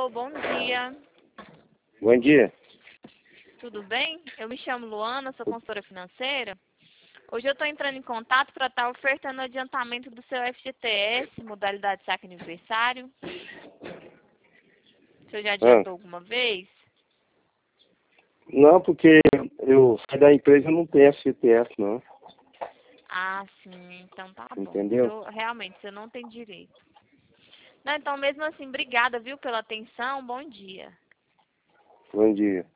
Alô, bom dia. Bom dia. Tudo bem? Eu me chamo Luana, sou consultora financeira. Hoje eu estou entrando em contato para estar ofertando o adiantamento do seu FGTS, modalidade saque aniversário. O senhor já adiantou alguma vez? Não, porque eu saí da empresa e não tenho FGTS, não. Ah, sim, então tá bom. Entendeu? Realmente, você não tem direito. Não, então mesmo assim, obrigada, viu, pela atenção. Bom dia. Bom dia.